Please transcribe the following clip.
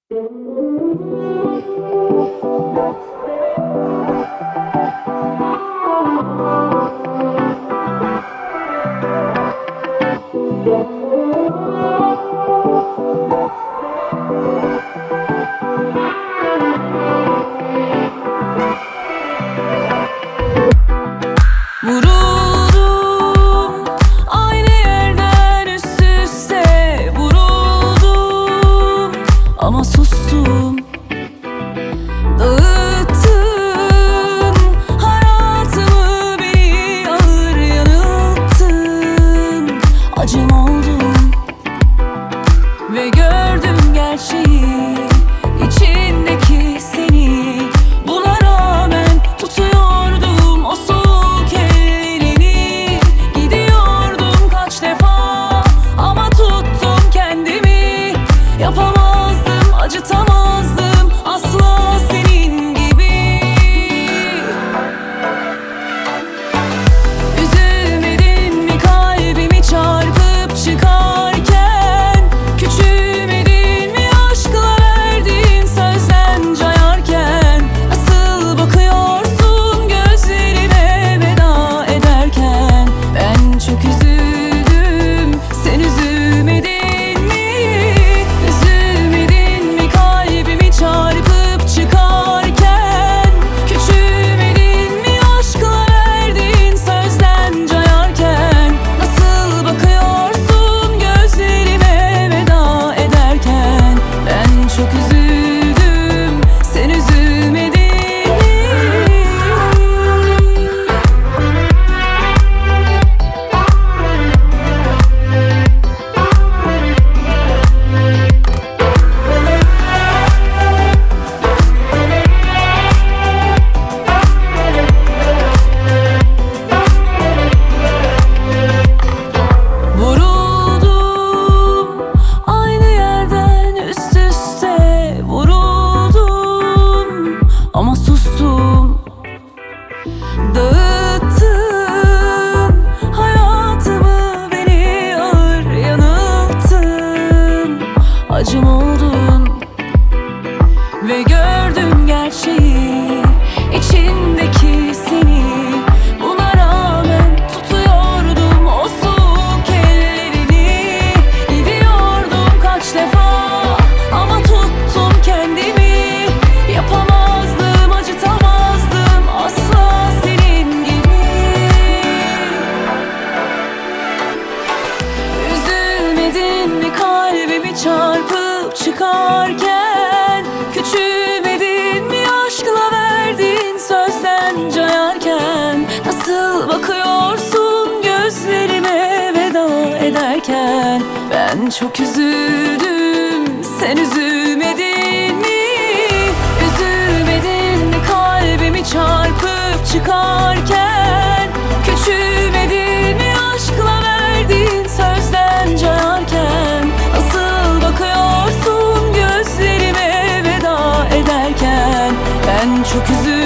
Vuruldum aynı yerden üst üste vuruldum ama sustum. Dağıttın hayatımı, beni ağır yanılttın. Acım oldum ve gördüm gerçeği, içindeki seni. Buna rağmen tutuyordum o soğuk ellerini. Gidiyordum kaç defa ama tuttum kendimi. Yapamazdım, acıtamazdım asla senin gibi. Üzülmedin mi kalbimi çarpıp çıkarken? Küçülmedin mi aşkla verdiğin sözden cayarken? Nasıl bakıyorsun gözlerime veda ederken? Ben çok üzüldüm, sen üzülmedin mi? Üzülmedin mi kalbimi çarpıp çıkarken? Küçülmedin mi aşkla verdiğin sözden cayarken? Nasıl bakıyorsun gözlerime veda ederken? Ben çok üzüldüm, sen üzülmedin mi? Vuruldum aynı yerden üst üste vuruldum ama sustum. Dağıttın hayatımı, beni ağır yanılttın. Acım oldun ve gördüm gerçeği, içindeki seni. Buna rağmen tutuyordum o soğuk ellerini. Gidiyordum kaç defa ama tuttum kendimi. Yapamazdım, acıtamazdım asla senin gibi. Üzülmedin mi kalbimi çarpıp çıkarken? Küçülmedin mi aşkla verdiğin sözden cayarken? Nasıl bakıyorsun gözlerime veda ederken? Ben çok üzüldüm, sen üzülmedin mi? Üzülmedin mi kalbimi çarpıp çıkarken? Küçülmedin mi aşkla verdiğin sözden cayarken? Nasıl bakıyorsun gözlerime veda ederken? Ben çok üzüldüm,